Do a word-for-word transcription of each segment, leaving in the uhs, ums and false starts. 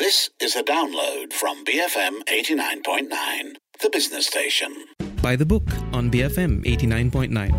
This is a download from B F M eighty-nine point nine, the business station. By the Book on B F M eighty-nine point nine.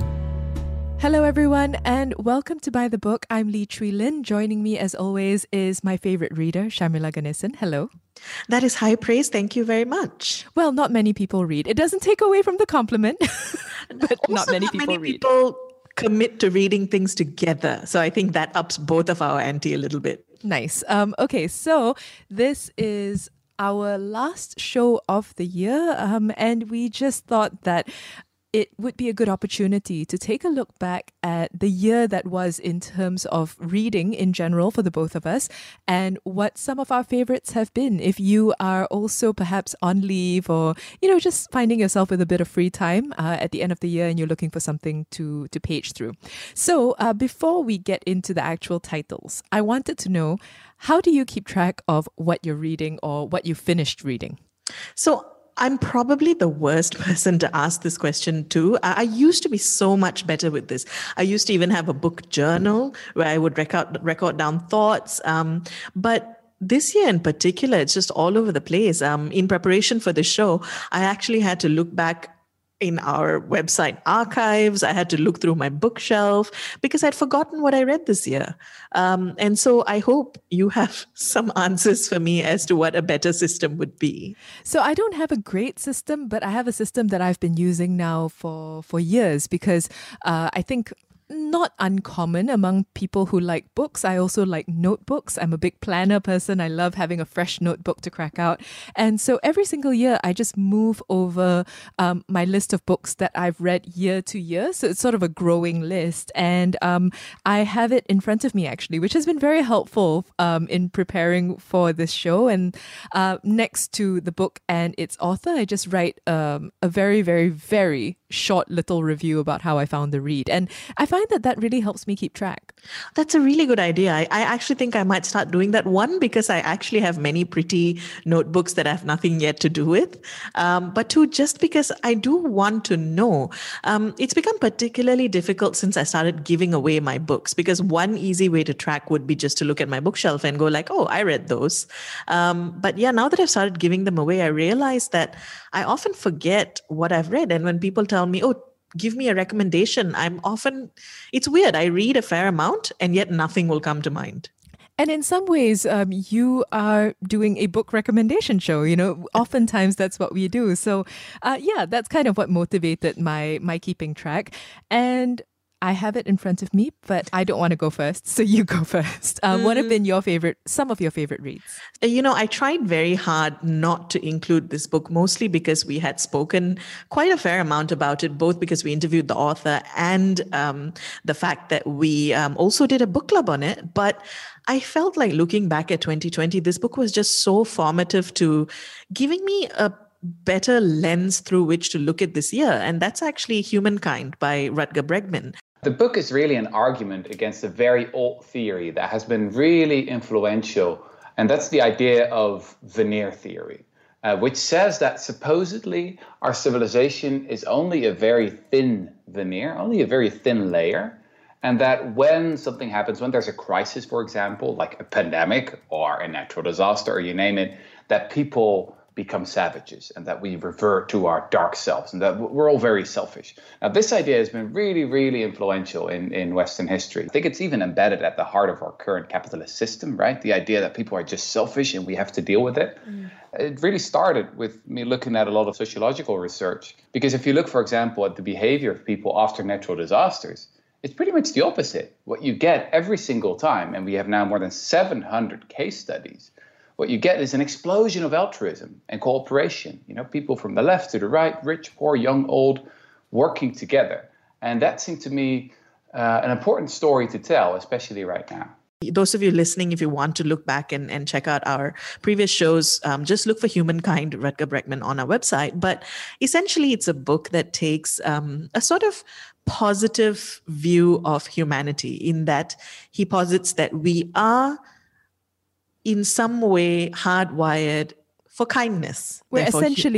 Hello everyone and welcome to By the Book. I'm Lee Chui Lin. Joining me as always is my favourite reader, Sharmila Ganesan. Hello. That is high praise. Thank you very much. Well, not many people read. It doesn't take away from the compliment, but also, not many not people many read. People commit to reading things together. So I think that ups both of our ante a little bit. Nice. Um, okay, so this is our last show of the year, um, and we just thought that it would be a good opportunity to take a look back at the year that was in terms of reading in general for the both of us and what some of our favorites have been. If you are also perhaps on leave or, you know, just finding yourself with a bit of free time uh, at the end of the year and you're looking for something to, to page through. So uh, before we get into the actual titles, I wanted to know, how do you keep track of what you're reading or what you finished reading? So I'm probably the worst person to ask this question to. I used to be so much better with this. I used to even have a book journal where I would record record down thoughts. Um, but this year in particular, it's just all over the place. Um, in preparation for the show, I actually had to look back in our website archives. I had to look through my bookshelf because I'd forgotten what I read this year. Um, and so I hope you have some answers for me as to what a better system would be. So I don't have a great system, but I have a system that I've been using now for, for years because uh, I think not uncommon among people who like books. I also like notebooks. I'm a big planner person. I love having a fresh notebook to crack out. And so every single year, I just move over um, my list of books that I've read year to year. So it's sort of a growing list. And um, I have it in front of me, actually, which has been very helpful um, in preparing for this show. And uh, next to the book and its author, I just write um, a very, very, very short little review about how I found the read. And I find that that really helps me keep track. That's a really good idea. I, I actually think I might start doing that. One, because I actually have many pretty notebooks that I have nothing yet to do with. Um, but two, just because I do want to know. Um, it's become particularly difficult since I started giving away my books, because one easy way to track would be just to look at my bookshelf and go like, oh, I read those. Um, but yeah, now that I've started giving them away, I realize that I often forget what I've read. And when people tell me, oh, give me a recommendation, I'm often, it's weird. I read a fair amount and yet nothing will come to mind. And in some ways, um, you are doing a book recommendation show. You know, oftentimes that's what we do. So uh, yeah, that's kind of what motivated my my keeping track. And I have it in front of me, but I don't want to go first. So you go first. Um, mm. What have been your favorite, some of your favorite reads? You know, I tried very hard not to include this book, mostly because we had spoken quite a fair amount about it, both because we interviewed the author and um, the fact that we um, also did a book club on it. But I felt like looking back at twenty twenty, this book was just so formative to giving me a better lens through which to look at this year. And that's actually Humankind by Rutger Bregman. The book is really an argument against a very old theory that has been really influential, and that's the idea of veneer theory, uh, which says that supposedly our civilization is only a very thin veneer, only a very thin layer, and that when something happens, when there's a crisis, for example, like a pandemic or a natural disaster, or you name it, that people become savages and that we revert to our dark selves and that we're all very selfish. Now, this idea has been really, really influential in, in Western history. I think it's even embedded at the heart of our current capitalist system, right? The idea that people are just selfish and we have to deal with it. Mm. It really started with me looking at a lot of sociological research. Because if you look, for example, at the behavior of people after natural disasters, it's pretty much the opposite. What you get every single time, and we have now more than seven hundred case studies, what you get is an explosion of altruism and cooperation. You know, people from the left to the right, rich, poor, young, old, working together. And that seemed to me uh, an important story to tell, especially right now. Those of you listening, if you want to look back and, and check out our previous shows, um, just look for Humankind, Rutger Bregman, on our website. But essentially, it's a book that takes um, a sort of positive view of humanity, in that he posits that we are in some way hardwired for kindness. We're Therefore, essentially good.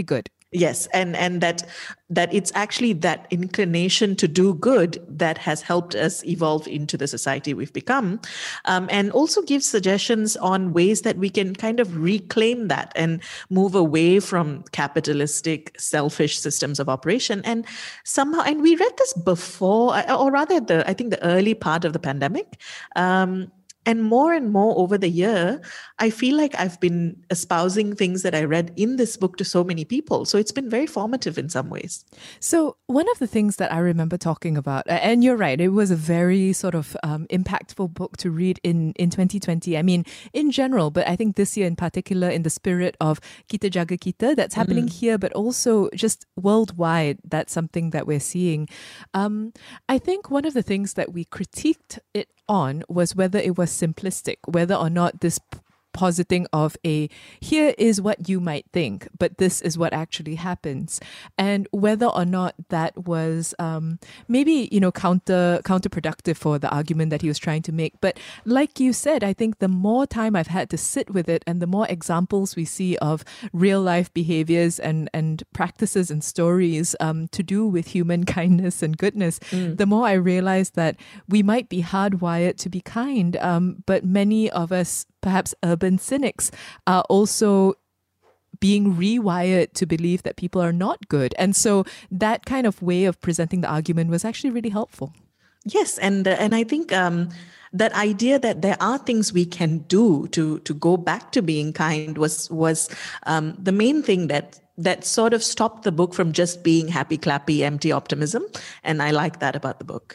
Yes, and and that that it's actually that inclination to do good that has helped us evolve into the society we've become, um, and also gives suggestions on ways that we can kind of reclaim that and move away from capitalistic, selfish systems of operation. And somehow, and we read this before, or rather, the I think the early part of the pandemic. Um, And more and more over the year, I feel like I've been espousing things that I read in this book to so many people. So it's been very formative in some ways. So one of the things that I remember talking about, and you're right, it was a very sort of um, impactful book to read in, in twenty twenty. I mean, in general, but I think this year in particular, in the spirit of Kita Jaga Kita, that's happening mm. here, but also just worldwide, that's something that we're seeing. Um, I think one of the things that we critiqued it on was whether it was simplistic, whether or not this p- positing of a here is what you might think, but this is what actually happens, and whether or not that was um, maybe you know counter counterproductive for the argument that he was trying to make. But like you said, I think the more time I've had to sit with it, and the more examples we see of real life behaviors and and practices and stories um, to do with human kindness and goodness, mm. the more I realize that we might be hardwired to be kind, um, but many of us, perhaps urban cynics, are also being rewired to believe that people are not good. And so that kind of way of presenting the argument was actually really helpful. Yes, and uh, and I think um, that idea that there are things we can do to to go back to being kind was was um, the main thing that that sort of stopped the book from just being happy, clappy, empty optimism. And I like that about the book.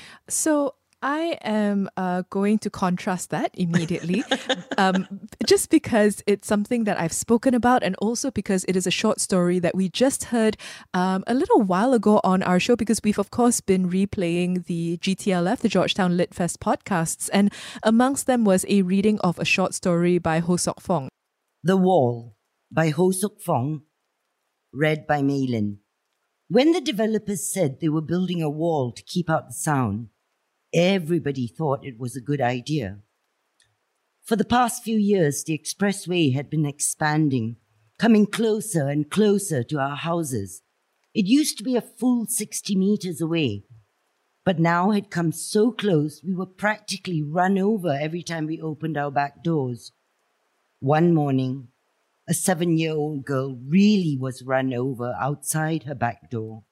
So I am uh, going to contrast that immediately, um, just because it's something that I've spoken about, and also because it is a short story that we just heard um, a little while ago on our show, because we've, of course, been replaying the G T L F, the Georgetown Lit Fest podcasts, and amongst them was a reading of a short story by Ho Sok Fong. The Wall by Ho Sok Fong, read by Maylin. When the developers said they were building a wall to keep out the sound, everybody thought it was a good idea. For the past few years, the expressway had been expanding, coming closer and closer to our houses. It used to be a full sixty meters away, but now had come so close we were practically run over every time we opened our back doors. One morning, a seven-year-old girl really was run over outside her back door.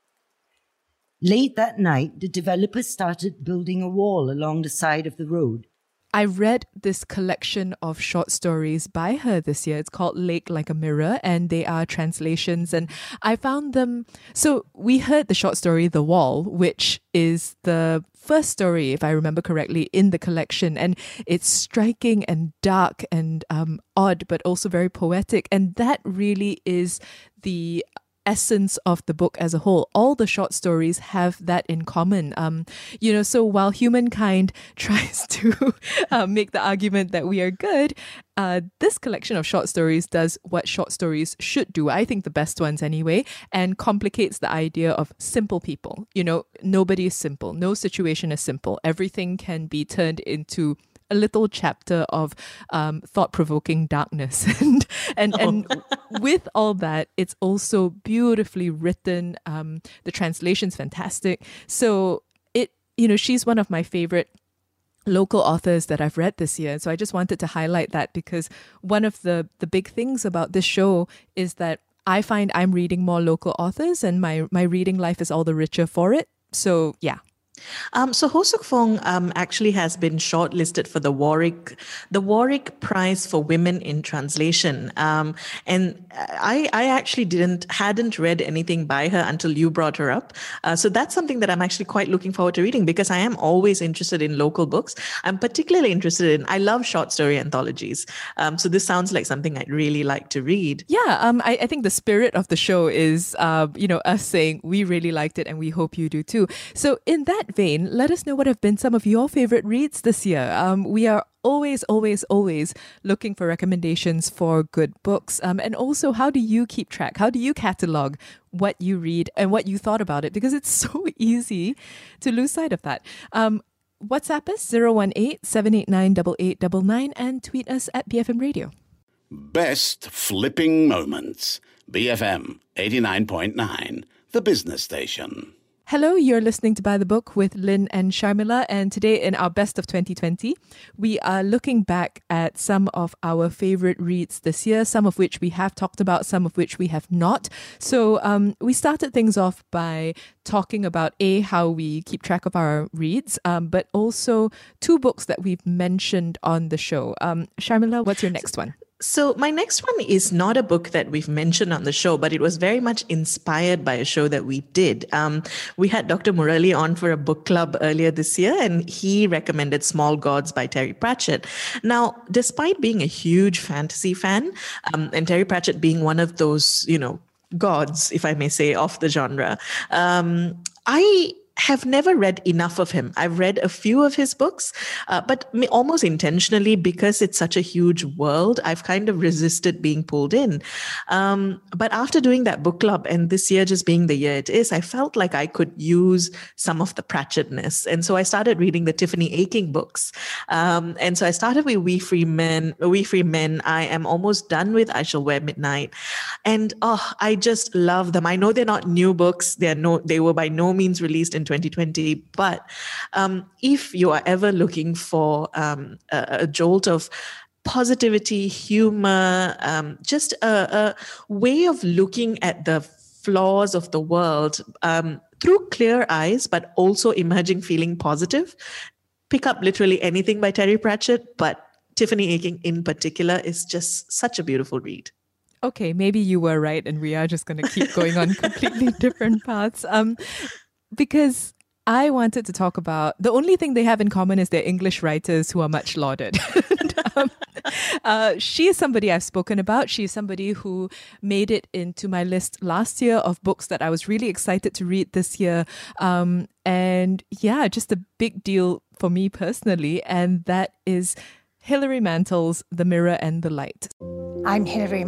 Late that night, the developers started building a wall along the side of the road. I read this collection of short stories by her this year. It's called Lake Like a Mirror, and they are translations. And I found them... So we heard the short story, The Wall, which is the first story, if I remember correctly, in the collection. And it's striking and dark and um, odd, but also very poetic. And that really is the essence of the book as a whole. All the short stories have that in common. Um, you know, so while humankind tries to uh, make the argument that we are good, uh, this collection of short stories does what short stories should do, I think the best ones anyway, and complicates the idea of simple people. You know, nobody is simple. No situation is simple. Everything can be turned into a little chapter of um, thought-provoking darkness. and and, oh. and with all that, it's also beautifully written. Um, the translation's fantastic. So it, you know, she's one of my favorite local authors that I've read this year. So I just wanted to highlight that, because one of the, the big things about this show is that I find I'm reading more local authors, and my, my reading life is all the richer for it. So yeah. Um, so Ho Sok Fong um, actually has been shortlisted for the Warwick, the Warwick Prize for Women in Translation. Um, and I, I actually didn't, hadn't read anything by her until you brought her up. Uh, so that's something that I'm actually quite looking forward to reading, because I am always interested in local books. I'm particularly interested in, I love short story anthologies. Um, so this sounds like something I'd really like to read. Yeah, um, I, I think the spirit of the show is, uh, you know, us saying we really liked it and we hope you do too. So in that vein, let us know what have been some of your favorite reads this year. Um, we are always, always, always looking for recommendations for good books. Um, and also, how do you keep track? How do you catalog what you read and what you thought about it? Because it's so easy to lose sight of that. Um, WhatsApp us zero one eight, seven eight nine, eight eight nine nine and tweet us at B F M Radio. Best Flipping Moments. B F M eighty-nine point nine, the business station. Hello, you're listening to By the Book with Lynn and Sharmila, and today in our Best of twenty twenty, we are looking back at some of our favorite reads this year, some of which we have talked about, some of which we have not. So um, we started things off by talking about A, how we keep track of our reads, um, but also two books that we've mentioned on the show. Um, Sharmila, what's your next one? So my next one is not a book that we've mentioned on the show, but it was very much inspired by a show that we did. Um, we had Doctor Murali on for a book club earlier this year, and he recommended Small Gods by Terry Pratchett. Now, despite being a huge fantasy fan, um, and Terry Pratchett being one of those, you know, gods, if I may say, of the genre, um, I have never read enough of him. I've read a few of his books, uh, but almost intentionally, because it's such a huge world, I've kind of resisted being pulled in. Um, but after doing that book club, and this year just being the year it is, I felt like I could use some of the Pratchettness. And so I started reading the Tiffany Aching books. Um, and so I started with We Free Men, We Free Men. I am almost done with I Shall Wear Midnight. And oh, I just love them. I know they're not new books. They're no, they were by no means released in twenty twenty, but um, if you are ever looking for um, a, a jolt of positivity, humor, um, just a, a way of looking at the flaws of the world um, through clear eyes, but also emerging feeling positive, pick up literally anything by Terry Pratchett, but Tiffany Aching in particular is just such a beautiful read. Okay, maybe you were right and we are just going to keep going on completely different paths. Um, because I wanted to talk about, the only thing they have in common is they're English writers who are much lauded. um, uh, she is somebody I've spoken about. She is somebody who made it into my list last year of books that I was really excited to read this year. Um, and yeah, just a big deal for me personally. And that is Hilary Mantel's The Mirror and the Light. I'm Hilary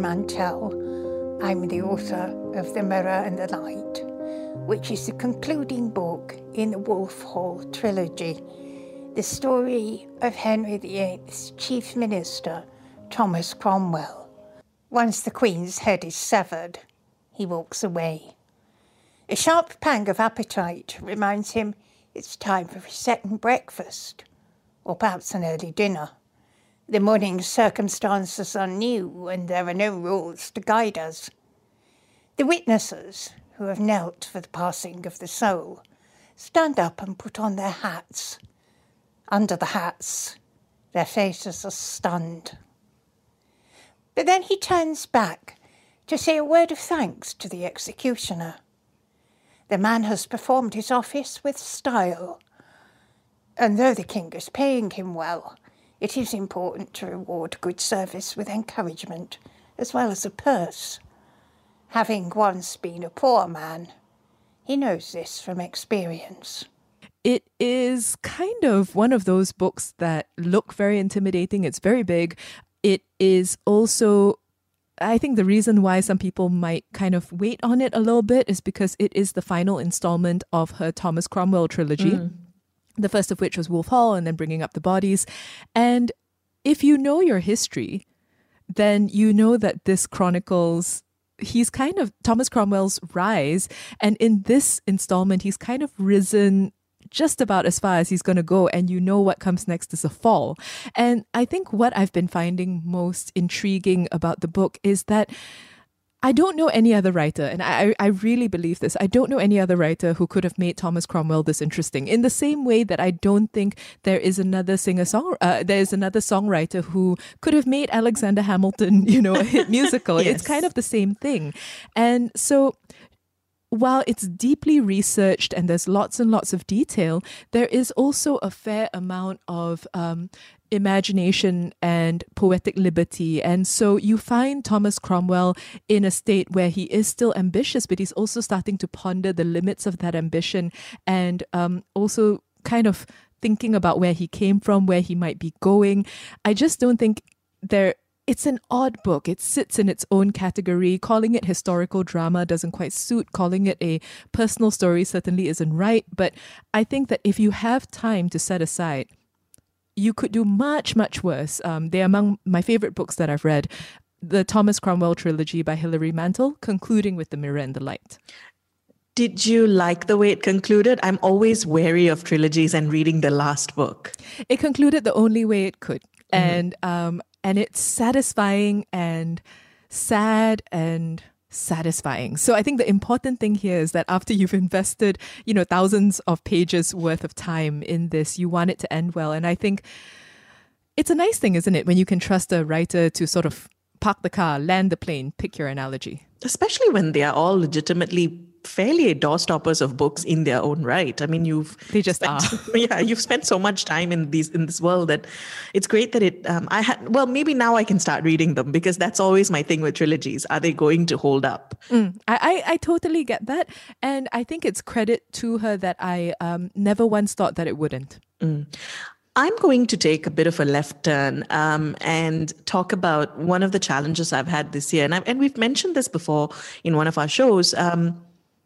Mantel. I'm the author of The Mirror and the Light, which is the concluding book in the Wolf Hall trilogy, the story of Henry the eighth's chief minister, Thomas Cromwell. Once the Queen's head is severed, he walks away. A sharp pang of appetite reminds him it's time for his second breakfast, or perhaps an early dinner. The morning's circumstances are new, and there are no rules to guide us. The witnesses, who have knelt for the passing of the soul, stand up and put on their hats. Under the hats, their faces are stunned. But then he turns back to say a word of thanks to the executioner. The man has performed his office with style, and though the king is paying him well, it is important to reward good service with encouragement as well as a purse. Having once been a poor man, he knows this from experience. It is kind of one of those books that look very intimidating. It's very big. It is also, I think the reason why some people might kind of wait on it a little bit is because it is the final installment of her Thomas Cromwell trilogy. Mm. The first of which was Wolf Hall and then Bringing Up the Bodies. And if you know your history, then you know that this chronicles, he's kind of Thomas Cromwell's rise. And in this installment, he's kind of risen just about as far as he's going to go. And you know what comes next is a fall. And I think what I've been finding most intriguing about the book is that I don't know any other writer, and I, I really believe this, I don't know any other writer who could have made Thomas Cromwell this interesting. In the same way that I don't think there is another singer-song, uh, there is another songwriter who could have made Alexander Hamilton, you know, a hit musical. Yes. It's kind of the same thing. And so while it's deeply researched and there's lots and lots of detail, there is also a fair amount of um, imagination and poetic liberty. And so you find Thomas Cromwell in a state where he is still ambitious, but he's also starting to ponder the limits of that ambition and um, also kind of thinking about where he came from, where he might be going. I just don't think there... It's an odd book. It sits in its own category. Calling it historical drama doesn't quite suit. Calling it a personal story certainly isn't right. But I think that if you have time to set aside, you could do much, much worse. Um, they're among my favorite books that I've read. the Thomas Cromwell trilogy by Hilary Mantel, concluding with The Mirror and the Light. Did you like the way it concluded? I'm always wary of trilogies and reading the last book. It concluded the only way it could. Mm-hmm. And um, and it's satisfying and sad and satisfying. So I think the important thing here is that after you've invested, you know, thousands of pages worth of time in this, you want it to end well. And I think it's a nice thing, isn't it, when you can trust a writer to sort of park the car, land the plane, pick your analogy. Especially when they are all legitimately fairly doorstoppers of books in their own right. I mean, you've they just spent, are. Yeah, you've spent so much time in these in this world that it's great that it. Um, I had well, maybe now I can start reading them, because that's always my thing with trilogies. Are they going to hold up? Mm, I, I I totally get that, and I think it's credit to her that I um, never once thought that it wouldn't. Mm. I'm going to take a bit of a left turn um, and talk about one of the challenges I've had this year, and I've, and we've mentioned this before in one of our shows. Um,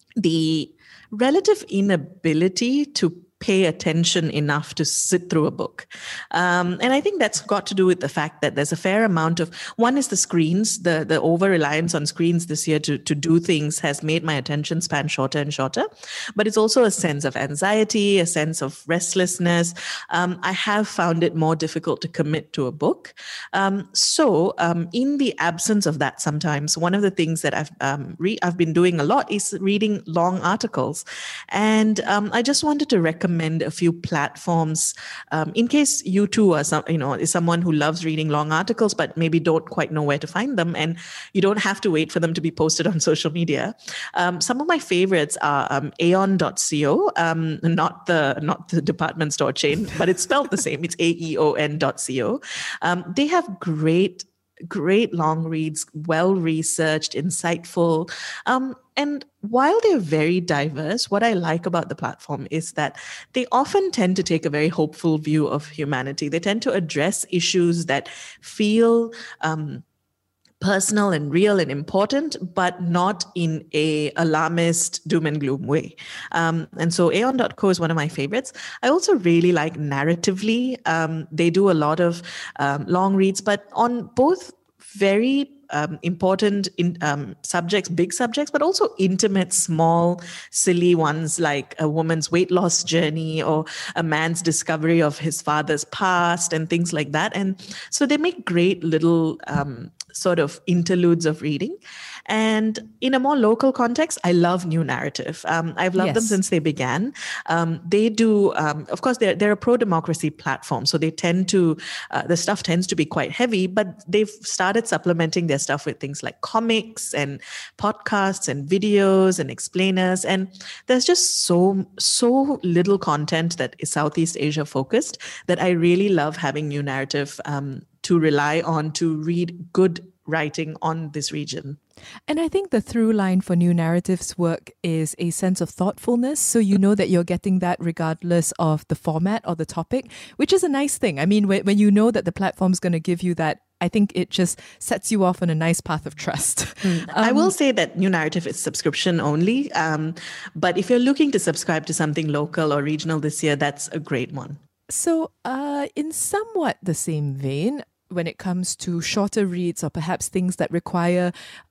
the relative inability to pay attention enough to sit through a book. Um, and I think that's got to do with the fact that there's a fair amount of, one is the screens, the, the over-reliance on screens this year to, to do things has made my attention span shorter and shorter. But it's also a sense of anxiety, a sense of restlessness. Um, I have found it more difficult to commit to a book. Um, so um, in the absence of that sometimes, one of the things that I've, um, re- I've been doing a lot is reading long articles. And um, I just wanted to recommend recommend a few platforms um, in case you too are some, you know, is someone who loves reading long articles but maybe don't quite know where to find them, and you don't have to wait for them to be posted on social media. Um, some of my favorites are um, aeon dot co, um, not the not the department store chain, but it's spelled the same. It's A E O N dot co. Um, they have great Great long reads, well-researched, insightful. Um, and while they're very diverse, what I like about the platform is that they often tend to take a very hopeful view of humanity. They tend to address issues that feel um, personal and real and important, but not in a alarmist doom and gloom way. Um, and so aeon dot co is one of my favorites. I also really like Narratively. Um, they do a lot of um, long reads, but on both very um, important in, um, subjects, big subjects, but also intimate, small, silly ones like a woman's weight loss journey or a man's discovery of his father's past and things like that. And so they make great little um, sort of interludes of reading. And in a more local context, I love New Narrative. Um, I've loved yes. them since they began. Um, they do, um, of course, they're, they're a pro-democracy platform. So they tend to, uh, the stuff tends to be quite heavy, but they've started supplementing their stuff with things like comics and podcasts and videos and explainers. And there's just so, so little content that is Southeast Asia focused that I really love having New Narrative um, to rely on to read good writing on this region. And I think the through line for New Narrative's work is a sense of thoughtfulness. So you know that you're getting that regardless of the format or the topic, which is a nice thing. I mean, when, when you know that the platform's going to give you that, I think it just sets you off on a nice path of trust. Mm. Um, I will say that New Narrative is subscription only. Um, but if you're looking to subscribe to something local or regional this year, that's a great one. So uh, in somewhat the same vein, when it comes to shorter reads or perhaps things that require,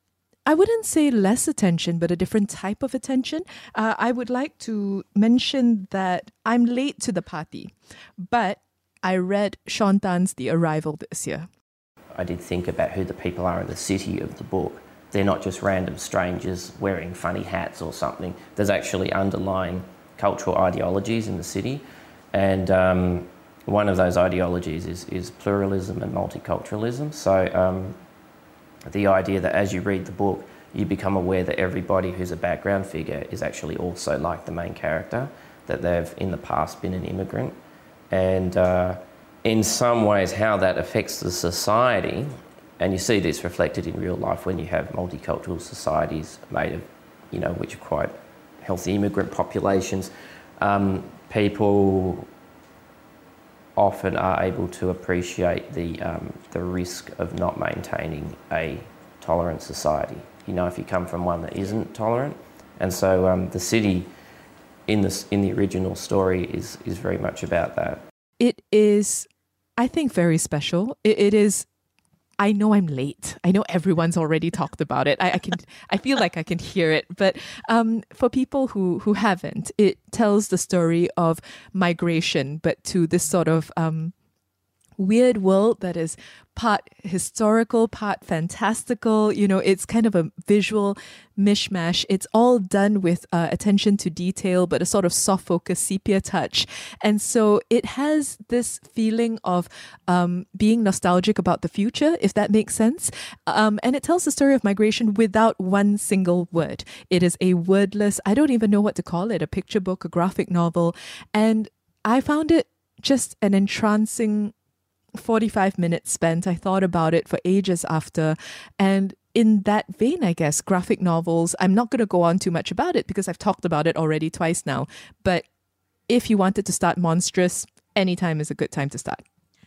I wouldn't say less attention, but a different type of attention, uh, I would like to mention that I'm late to the party, but I read Sean Tan's The Arrival this year. I did think about who the people are in the city of the book. They're not just random strangers wearing funny hats or something. There's actually underlying cultural ideologies in the city. And um, one of those ideologies is, is pluralism and multiculturalism. So um, the idea that as you read the book, you become aware that everybody who's a background figure is actually also like the main character, that they've in the past been an immigrant. And uh, in some ways how that affects the society, and you see this reflected in real life when you have multicultural societies made of, you know, which are quite healthy immigrant populations, um, people often are able to appreciate the um, the risk of not maintaining a tolerant society. You know, if you come from one that isn't tolerant, and so um, the city in the in the original story is is very much about that. It is, I think, very special. It, it is I know I'm late. I know everyone's already talked about it. I, I can, I feel like I can hear it. But um, for people who who haven't, it tells the story of migration, but to this sort of um, weird world that is part historical, part fantastical. You know, it's kind of a visual mishmash. It's all done with uh, attention to detail, but a sort of soft focus sepia touch. And so it has this feeling of um, being nostalgic about the future, if that makes sense. Um, and it tells the story of migration without one single word. It is a wordless, I don't even know what to call it, a picture book, a graphic novel. And I found it just an entrancing forty-five minutes spent. I thought about it for ages after. And in that vein, I guess, graphic novels, I'm not going to go on too much about it because I've talked about it already twice now. But if you wanted to start Monstrous, anytime is a good time to start.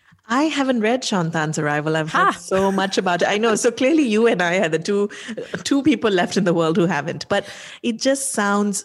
I haven't read Shantan's Arrival. I've Ha! heard so much about it. I know. So clearly you and I are the two two people left in the world who haven't. But it just sounds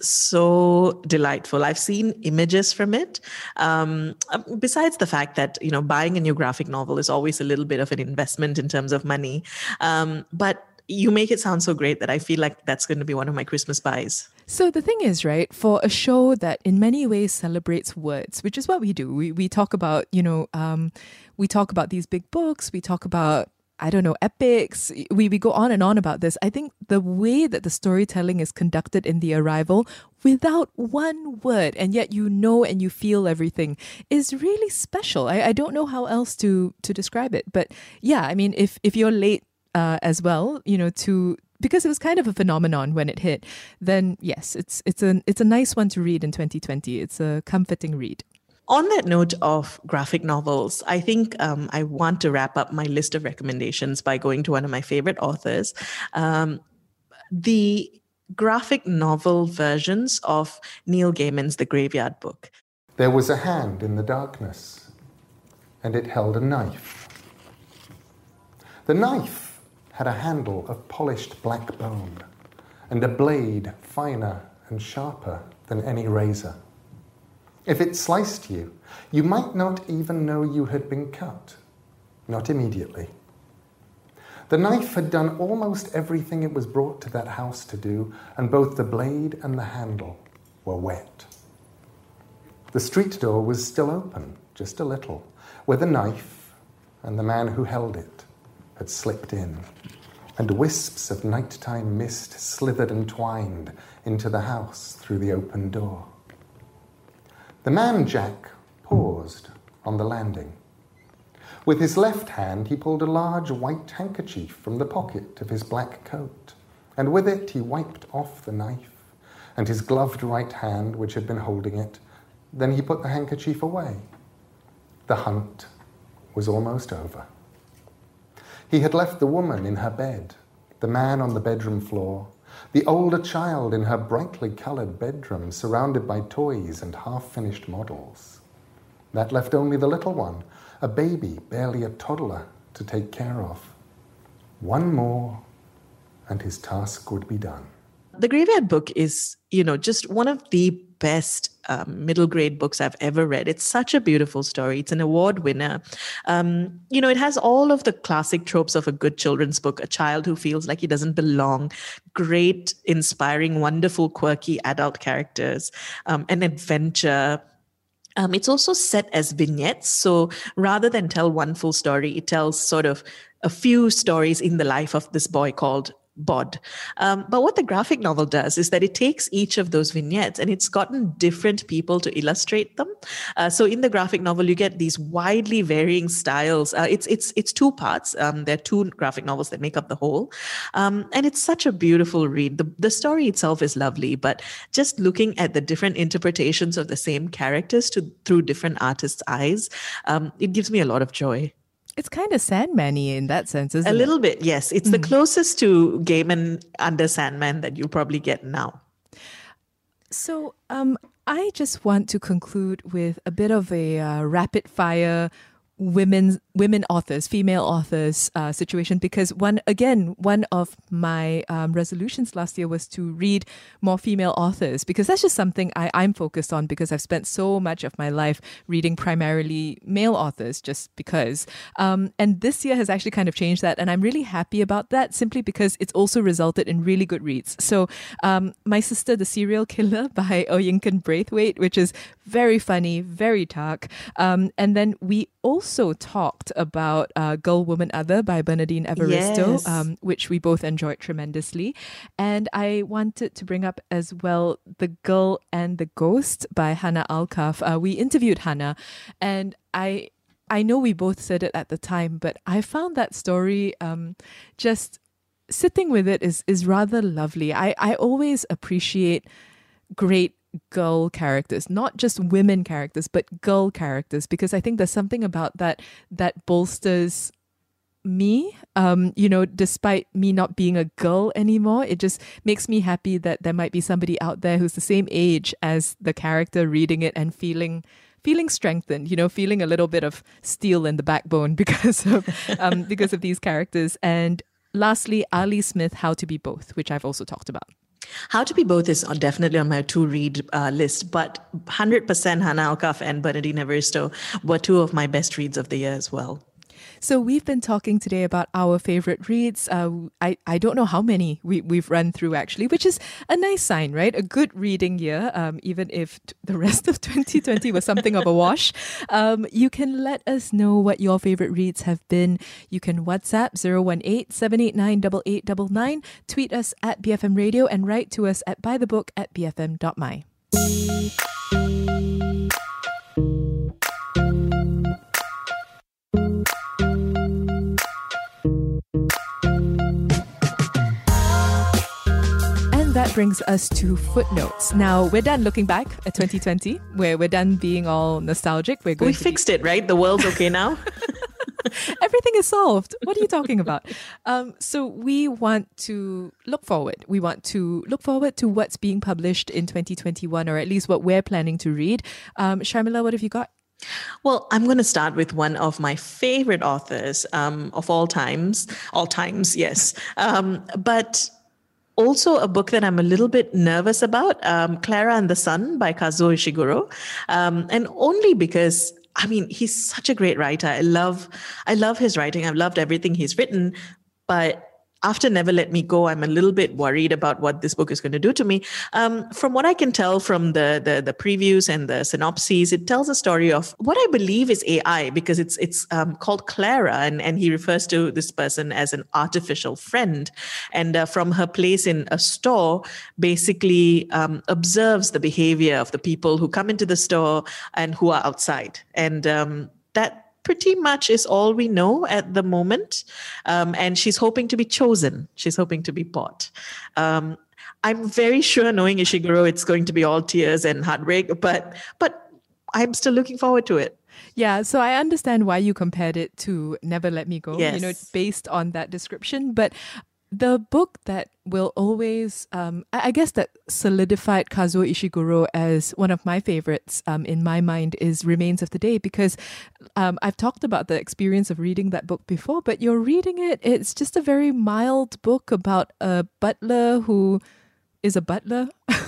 so delightful. I've seen images from it. Um, besides the fact that, you know, buying a new graphic novel is always a little bit of an investment in terms of money. Um, but you make it sound so great that I feel like that's going to be one of my Christmas buys. So the thing is, right, for a show that in many ways celebrates words, which is what we do. We we talk about, you know, um, we talk about these big books. We talk about, I don't know, epics. We we go on and on about this. I think the way that the storytelling is conducted in The Arrival without one word, and yet you know and you feel everything, is really special. I, I don't know how else to to describe it. But yeah, I mean, if if you're late uh, as well, you know, to... because it was kind of a phenomenon when it hit, then yes, it's it's a it's a nice one to read in twenty twenty. It's a comforting read. On that note of graphic novels, I think um, I want to wrap up my list of recommendations by going to one of my favorite authors. Um, the graphic novel versions of Neil Gaiman's The Graveyard Book. There was a hand in the darkness, and it held a knife. The knife had a handle of polished black bone and a blade finer and sharper than any razor. If it sliced you, you might not even know you had been cut, not immediately. The knife had done almost everything it was brought to that house to do, and both the blade and the handle were wet. The street door was still open, just a little, where the knife and the man who held it had slipped in, and wisps of nighttime mist slithered and twined into the house through the open door. The man Jack paused on the landing. With his left hand, he pulled a large white handkerchief from the pocket of his black coat, and with it he wiped off the knife and his gloved right hand, which had been holding it. Then he put the handkerchief away. The hunt was almost over. He had left the woman in her bed, the man on the bedroom floor, the older child in her brightly coloured bedroom, surrounded by toys and half-finished models. That left only the little one, a baby, barely a toddler, to take care of. One more, and his task would be done. The Graveyard Book is, you know, just one of the best um, middle grade books I've ever read. It's such a beautiful story. It's an award winner. Um, you know, it has all of the classic tropes of a good children's book, a child who feels like he doesn't belong, great, inspiring, wonderful, quirky adult characters, um, an adventure. Um, it's also set as vignettes. So rather than tell one full story, it tells sort of a few stories in the life of this boy called Bod. Um, but what the graphic novel does is that it takes each of those vignettes and it's gotten different people to illustrate them. Uh, so in the graphic novel, you get these widely varying styles. Uh, it's it's it's two parts. Um, there are two graphic novels that make up the whole. Um, and it's such a beautiful read. The, the story itself is lovely, but just looking at the different interpretations of the same characters to through different artists' eyes, um, it gives me a lot of joy. It's kind of Sandman-y in that sense, isn't it? A little it? bit, yes. It's mm-hmm. the closest to Gaiman under Sandman that you'll probably get now. So um, I just want to conclude with a bit of a uh, rapid-fire women women authors, female authors uh, situation, because one again one of my um, resolutions last year was to read more female authors, because that's just something I, I'm focused on, because I've spent so much of my life reading primarily male authors just because. Um, and this year has actually kind of changed that, and I'm really happy about that, simply because it's also resulted in really good reads. So um, My Sister the Serial Killer by Oyinkan Braithwaite, which is very funny, very dark. Um, and then we also talked about uh, Girl, Woman, Other by Bernardine Evaristo, Yes. um, which we both enjoyed tremendously. And I wanted to bring up as well The Girl and the Ghost by Hannah Alkaf. Uh, we interviewed Hannah, and I I know we both said it at the time, but I found that story um, just sitting with it is is rather lovely. I, I always appreciate great girl characters, not just women characters, but girl characters, because I think there's something about that that bolsters me, um, you know, despite me not being a girl anymore. It just makes me happy that there might be somebody out there who's the same age as the character reading it and feeling feeling strengthened, you know, feeling a little bit of steel in the backbone because of um, because of these characters. And lastly, Ali Smith, How to Be Both, which I've also talked about. How to Be Both is on, definitely on my to-read uh, list, but one hundred percent Hannah Alkaf and Bernardine Evaristo were two of my best reads of the year as well. So we've been talking today about our favorite reads. Uh, I, I don't know how many we, we've run through actually, which is a nice sign, right? A good reading year, um, even if t- the rest of twenty twenty was something of a wash. Um, you can let us know what your favorite reads have been. You can WhatsApp zero one eight, seven eight nine, eight eight nine nine, tweet us at B F M Radio, and write to us at buythebook at b f m dot m y. That brings us to footnotes. Now, we're done looking back at twenty twenty, where we're done being all nostalgic. We're going We to fixed it, right? The world's okay now. Everything is solved. What are you talking about? Um, so we want to look forward. We want to look forward to what's being published in twenty twenty-one, or at least what we're planning to read. Um, Sharmila, what have you got? Well, I'm going to start with one of my favorite authors um, of all times. All times, yes. Um, but also a book that I'm a little bit nervous about, um, Clara and the Sun by Kazuo Ishiguro. Um, and only because, I mean, he's such a great writer. I love, I love his writing. I've loved everything he's written. But after Never Let Me Go, I'm a little bit worried about what this book is going to do to me. Um, from what I can tell from the, the the previews and the synopses, it tells a story of what I believe is A I, because it's it's um, called Clara, and, and he refers to this person as an artificial friend. And uh, from her place in a store, basically um, observes the behavior of the people who come into the store and who are outside. And um, that pretty much is all we know at the moment. Um, and she's hoping to be chosen. She's hoping to be bought. Um, I'm very sure, knowing Ishiguro, it's going to be all tears and heartbreak, but but I'm still looking forward to it. Yeah, so I understand why you compared it to Never Let Me Go. Yes. You know, it's based on that description. But the book that will always, um, I I guess that solidified Kazuo Ishiguro as one of my favorites um, in my mind is Remains of the Day, because um, I've talked about the experience of reading that book before, but you're reading it, it's just a very mild book about a butler who is a butler.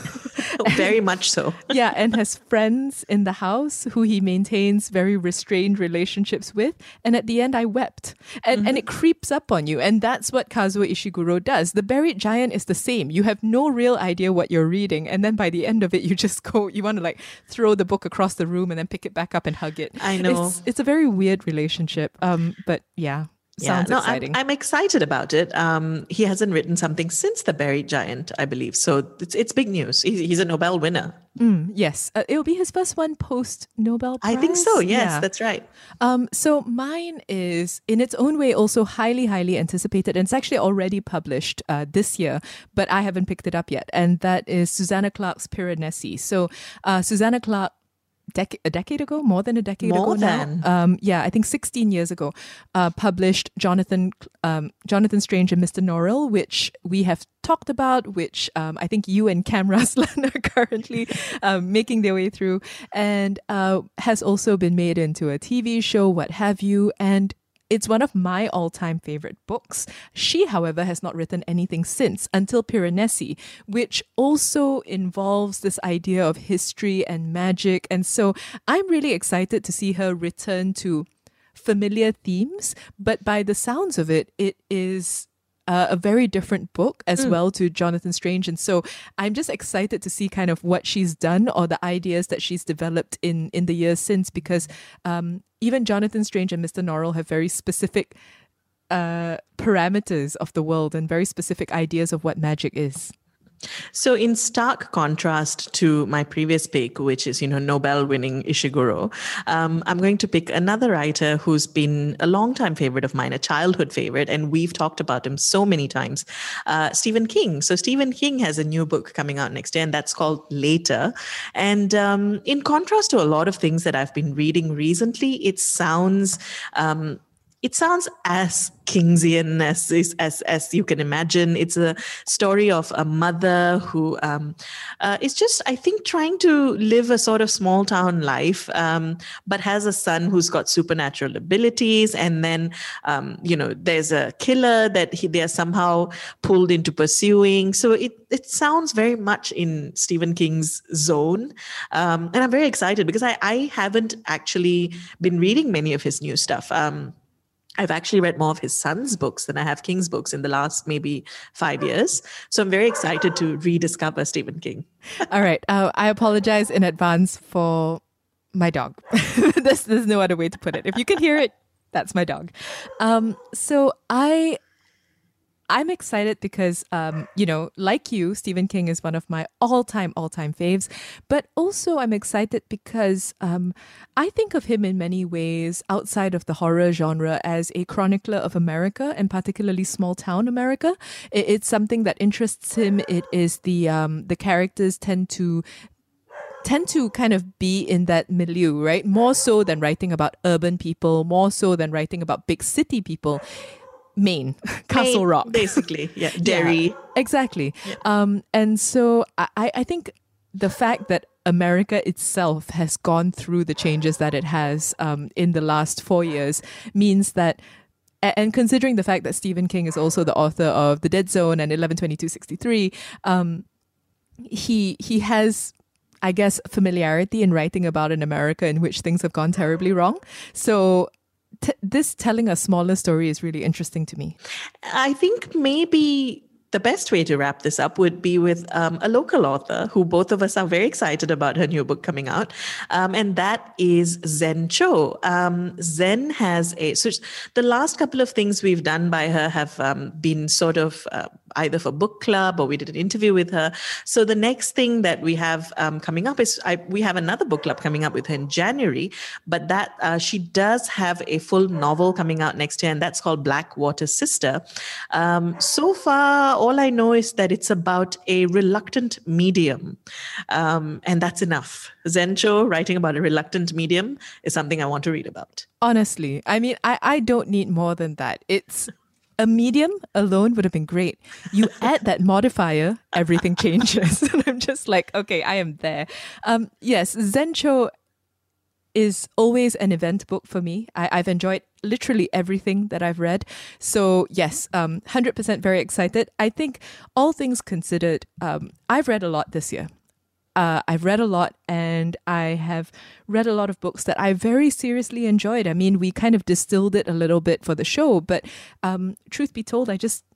Very much so. Yeah, and has friends in the house who he maintains very restrained relationships with. And at the end, I wept. And mm-hmm. and it creeps up on you. And that's what Kazuo Ishiguro does. The Buried Giant is the same. You have no real idea what you're reading. And then by the end of it, you just go, you want to like throw the book across the room and then pick it back up and hug it. I know. It's, it's a very weird relationship. Um, but yeah. Sounds yeah, no, exciting. I'm, I'm excited about it. Um, he hasn't written something since The Buried Giant, I believe. So it's it's big news. He's, he's a Nobel winner. Mm, yes. Uh, it'll be his first one post Nobel Prize. I think so. Yes, yeah. That's right. Um, so mine is, in its own way, also highly, highly anticipated. And it's actually already published uh, this year, but I haven't picked it up yet. And that is Susanna Clarke's Piranesi. So uh, Susanna Clarke dec- a decade ago, more than a decade More ago than. now. Um, yeah, I think sixteen years ago, uh, published Jonathan um, Jonathan Strange and Mister Norrell, which we have talked about, which um, I think you and Cam Raslan are currently um, making their way through, and uh, has also been made into a T V show, what have you, and it's one of my all-time favorite books. She, however, has not written anything since, until Piranesi, which also involves this idea of history and magic. And so I'm really excited to see her return to familiar themes. But by the sounds of it, it is Uh, a very different book as mm. well to Jonathan Strange. And so I'm just excited to see kind of what she's done or the ideas that she's developed in, in the years since, because um, even Jonathan Strange and Mister Norrell have very specific uh, parameters of the world and very specific ideas of what magic is. So in stark contrast to my previous pick, which is, you know, Nobel-winning Ishiguro, um, I'm going to pick another writer who's been a longtime favorite of mine, a childhood favorite, and we've talked about him so many times, uh, Stephen King. So Stephen King has a new book coming out next year, and that's called Later. And um, in contrast to a lot of things that I've been reading recently, it sounds... Um, It sounds as Kingsian as, as as you can imagine. It's a story of a mother who um, uh, is just, I think, trying to live a sort of small town life, um, but has a son who's got supernatural abilities. And then, um, you know, there's a killer that he, they're somehow pulled into pursuing. So it it sounds very much in Stephen King's zone. Um, and I'm very excited because I, I haven't actually been reading many of his new stuff. Um, I've actually read more of his son's books than I have King's books in the last maybe five years. So I'm very excited to rediscover Stephen King. All right. Uh, I apologize in advance for my dog. there's, there's no other way to put it. If you can hear it, that's my dog. Um, so I... I'm excited because, um, you know, like you, Stephen King is one of my all-time, all-time faves. But also I'm excited because um, I think of him in many ways outside of the horror genre as a chronicler of America, and particularly small-town America. It, it's something that interests him. It is the um, the characters tend to tend to kind of be in that milieu, right? More so than writing about urban people, more so than writing about big city people. Maine, Castle Maine, Rock. Basically, yeah, Derry. Yeah, exactly. Yeah. Um, and so I, I think the fact that America itself has gone through the changes that it has um, in the last four years means that, and considering the fact that Stephen King is also the author of The Dead Zone and eleven twenty-two sixty-three, um, he he has, I guess, familiarity in writing about an America in which things have gone terribly wrong. So T- this telling a smaller story is really interesting to me. I think maybe the best way to wrap this up would be with um, a local author who both of us are very excited about her new book coming out. Um, and that is Zen Cho. Um, Zen has a, so the last couple of things we've done by her have um, been sort of uh, either for book club or we did an interview with her. So the next thing that we have um, coming up is I, we have another book club coming up with her in January, but that uh, she does have a full novel coming out next year, and that's called Blackwater Sister. Um, so far, all I know is that it's about a reluctant medium, um, and that's enough. Zen Cho writing about a reluctant medium is something I want to read about. Honestly, I mean, I, I don't need more than that. It's a medium alone would have been great. You add that modifier, everything changes. And I'm just like, okay, I am there. Um, yes, Zen Cho is always an event book for me. I, I've enjoyed literally everything that I've read. So yes, um, one hundred percent very excited. I think all things considered, um, I've read a lot this year. Uh, I've read a lot, and I have read a lot of books that I very seriously enjoyed. I mean, we kind of distilled it a little bit for the show, but um, truth be told, I just,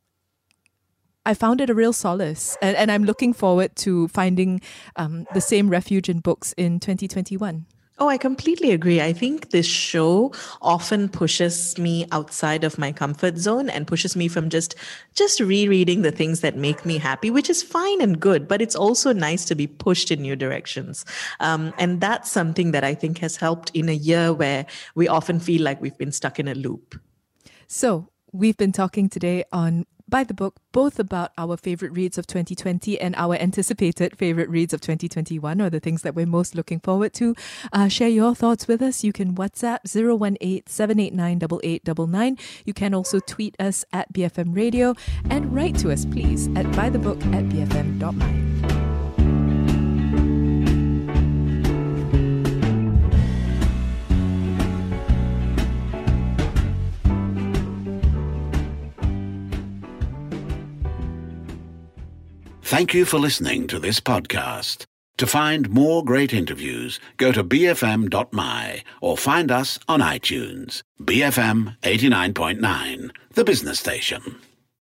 I found it a real solace. And, and I'm looking forward to finding um, the same refuge in books in twenty twenty-one. Oh, I completely agree. I think this show often pushes me outside of my comfort zone and pushes me from just just rereading the things that make me happy, which is fine and good, but it's also nice to be pushed in new directions. Um, and that's something that I think has helped in a year where we often feel like we've been stuck in a loop. So we've been talking today on By the Book, both about our favorite reads of twenty twenty and our anticipated favorite reads of twenty twenty-one, or the things that we're most looking forward to. Uh, share your thoughts with us. You can WhatsApp zero one eight, seven eight nine, eight eight nine nine. You can also tweet us at B F M Radio and write to us, please, at bythebook at b f m dot my. Thank you for listening to this podcast. To find more great interviews, go to b f m dot m y or find us on iTunes. B F M eighty-nine point nine, the business station.